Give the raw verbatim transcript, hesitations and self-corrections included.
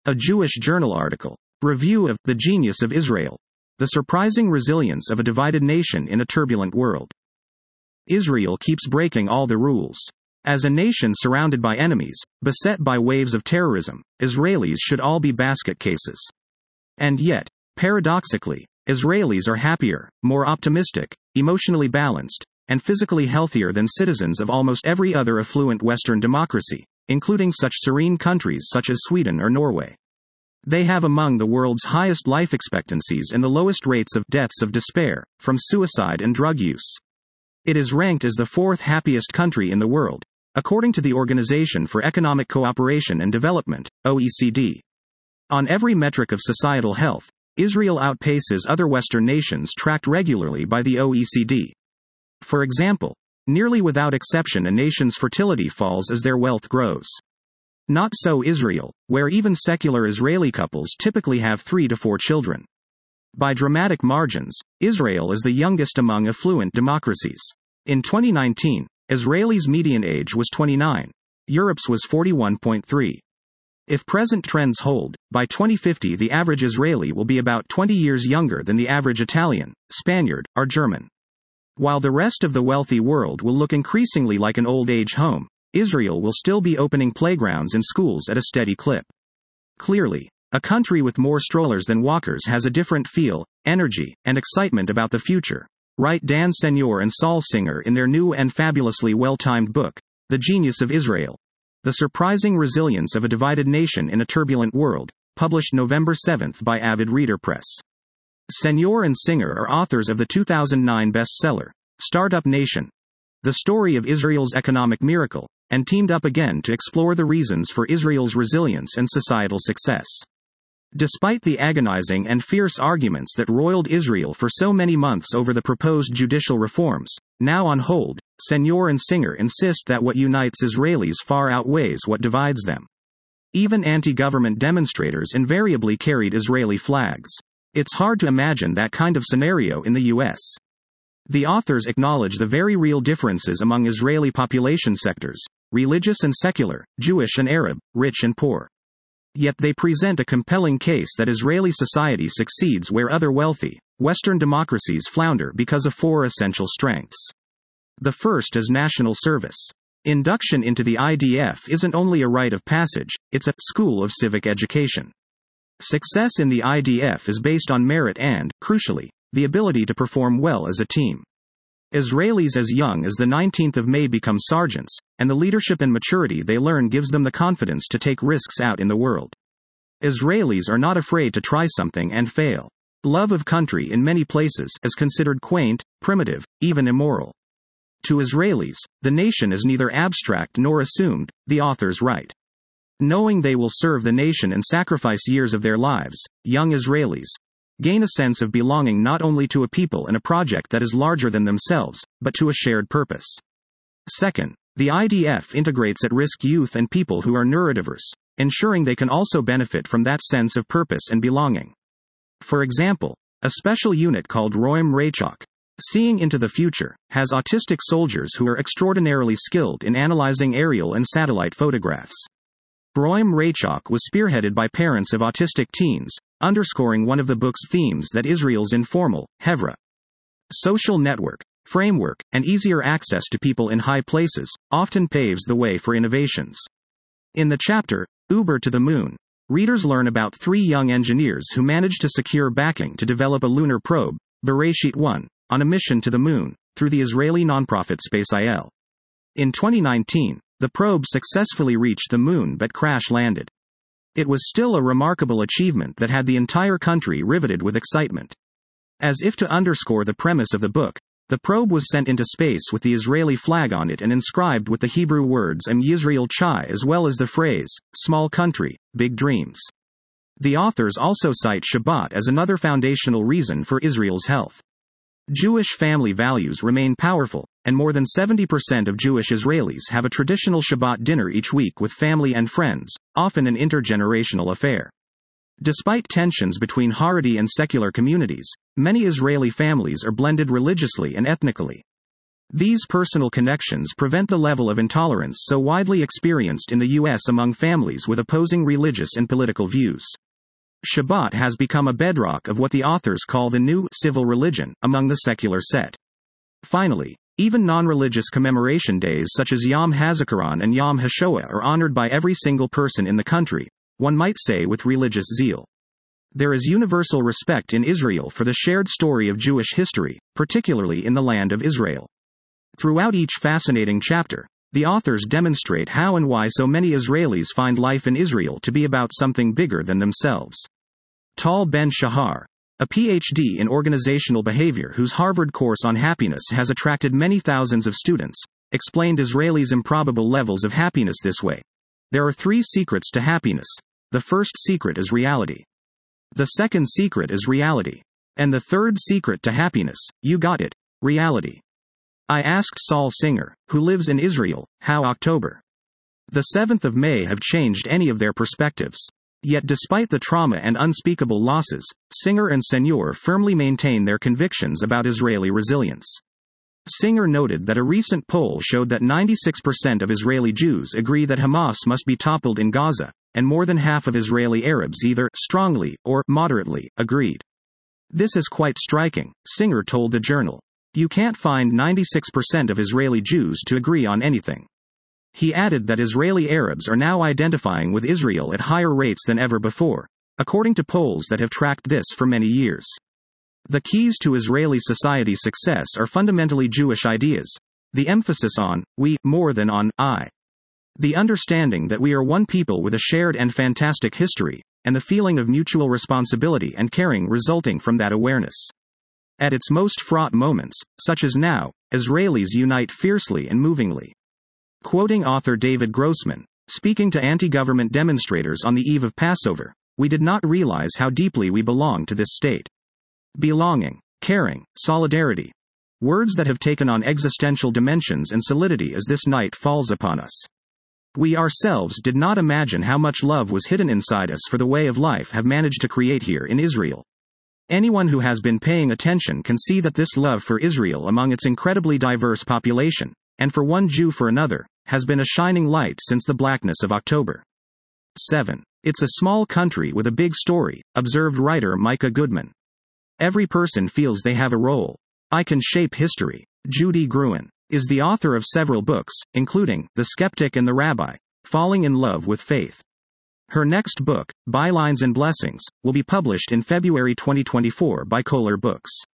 A Jewish Journal article. Review of The Genius of Israel. The Surprising Resilience of a Divided Nation in a Turbulent World. Israel keeps breaking all the rules. As a nation surrounded by enemies, beset by waves of terrorism, Israelis should all be basket cases. And yet, paradoxically, Israelis are happier, more optimistic, emotionally balanced, and physically healthier than citizens of almost every other affluent Western democracy, including such serene countries such as Sweden or Norway. They have among the world's highest life expectancies and the lowest rates of deaths of despair, from suicide and drug use. It is ranked as the fourth happiest country in the world, according to the Organization for Economic Cooperation and Development, O E C D. On every metric of societal health, Israel outpaces other Western nations tracked regularly by the O E C D. For example, nearly without exception a nation's fertility falls as their wealth grows. Not so Israel, where even secular Israeli couples typically have three to four children. By dramatic margins, Israel is the youngest among affluent democracies. In twenty nineteen, Israelis' median age was twenty-nine. Europe's was forty-one point three. If present trends hold, by twenty fifty the average Israeli will be about twenty years younger than the average Italian, Spaniard, or German. While the rest of the wealthy world will look increasingly like an old-age home, Israel will still be opening playgrounds and schools at a steady clip. Clearly, a country with more strollers than walkers has a different feel, energy, and excitement about the future, write Dan Senor and Saul Singer in their new and fabulously well-timed book, The Genius of Israel. The Surprising Resilience of a Divided Nation in a Turbulent World, published November seventh by Avid Reader Press. Senor and Singer are authors of the two thousand nine bestseller, Startup Nation, the story of Israel's economic miracle, and teamed up again to explore the reasons for Israel's resilience and societal success. Despite the agonizing and fierce arguments that roiled Israel for so many months over the proposed judicial reforms, now on hold, Senor and Singer insist that what unites Israelis far outweighs what divides them. Even anti-government demonstrators invariably carried Israeli flags. It's hard to imagine that kind of scenario in the U S. The authors acknowledge the very real differences among Israeli population sectors, religious and secular, Jewish and Arab, rich and poor. Yet they present a compelling case that Israeli society succeeds where other wealthy, Western democracies flounder because of four essential strengths. The first is national service. Induction into the I D F isn't only a rite of passage, it's a school of civic education. Success in the I D F is based on merit and, crucially, the ability to perform well as a team. Israelis as young as the nineteenth of May become sergeants, and the leadership and maturity they learn gives them the confidence to take risks out in the world. Israelis are not afraid to try something and fail. Love of country in many places is considered quaint, primitive, even immoral. To Israelis, the nation is neither abstract nor assumed, the authors write. Knowing they will serve the nation and sacrifice years of their lives, young Israelis gain a sense of belonging not only to a people and a project that is larger than themselves, but to a shared purpose. Second, the I D F integrates at-risk youth and people who are neurodiverse, ensuring they can also benefit from that sense of purpose and belonging. For example, a special unit called Roim Raychok, Seeing into the Future, has autistic soldiers who are extraordinarily skilled in analyzing aerial and satellite photographs. Roim Raychok was spearheaded by parents of autistic teens, underscoring one of the book's themes that Israel's informal, Hevra, social network, framework, and easier access to people in high places, often paves the way for innovations. In the chapter, Uber to the Moon, readers learn about three young engineers who managed to secure backing to develop a lunar probe, Bereshit one, on a mission to the moon, through the Israeli nonprofit SpaceIL. In twenty nineteen, the probe successfully reached the moon but crash-landed. It was still a remarkable achievement that had the entire country riveted with excitement. As if to underscore the premise of the book, the probe was sent into space with the Israeli flag on it and inscribed with the Hebrew words Am Yisrael Chai as well as the phrase, small country, big dreams. The authors also cite Shabbat as another foundational reason for Israel's health. Jewish family values remain powerful, and more than seventy percent of Jewish Israelis have a traditional Shabbat dinner each week with family and friends, often an intergenerational affair. Despite tensions between Haredi and secular communities, many Israeli families are blended religiously and ethnically. These personal connections prevent the level of intolerance so widely experienced in the U S among families with opposing religious and political views. Shabbat has become a bedrock of what the authors call the new civil religion among the secular set. Finally, even non-religious commemoration days such as Yom HaZikaron and Yom HaShoah are honored by every single person in the country, one might say with religious zeal. There is universal respect in Israel for the shared story of Jewish history, particularly in the land of Israel. Throughout each fascinating chapter, the authors demonstrate how and why so many Israelis find life in Israel to be about something bigger than themselves. Tal Ben-Shahar, a P H D in organizational behavior whose Harvard course on happiness has attracted many thousands of students, explained Israelis' improbable levels of happiness this way. There are three secrets to happiness. The first secret is reality. The second secret is reality. And the third secret to happiness, you got it, reality. I asked Saul Singer, who lives in Israel, how October the seventh of May have changed any of their perspectives. Yet despite the trauma and unspeakable losses, Singer and Senor firmly maintain their convictions about Israeli resilience. Singer noted that a recent poll showed that ninety-six percent of Israeli Jews agree that Hamas must be toppled in Gaza, and more than half of Israeli Arabs either strongly or moderately agreed. This is quite striking, Singer told the Journal. You can't find ninety-six percent of Israeli Jews to agree on anything. He added that Israeli Arabs are now identifying with Israel at higher rates than ever before, according to polls that have tracked this for many years. The keys to Israeli society success are fundamentally Jewish ideas, the emphasis on we more than on I. The understanding that we are one people with a shared and fantastic history, and the feeling of mutual responsibility and caring resulting from that awareness. At its most fraught moments, such as now, Israelis unite fiercely and movingly. Quoting author David Grossman, speaking to anti-government demonstrators on the eve of Passover, we did not realize how deeply we belong to this state. Belonging, caring, solidarity. Words that have taken on existential dimensions and solidity as this night falls upon us. We ourselves did not imagine how much love was hidden inside us for the way of life have managed to create here in Israel. Anyone who has been paying attention can see that this love for Israel among its incredibly diverse population, and for one Jew for another, has been a shining light since the blackness of October. seven. It's a small country with a big story, observed writer Micah Goodman. Every person feels they have a role. I can shape history. Judy Gruen is the author of several books, including The Skeptic and the Rabbi, Falling in Love with Faith. Her next book, Bylines and Blessings, will be published in February twenty twenty-four by Kohler Books.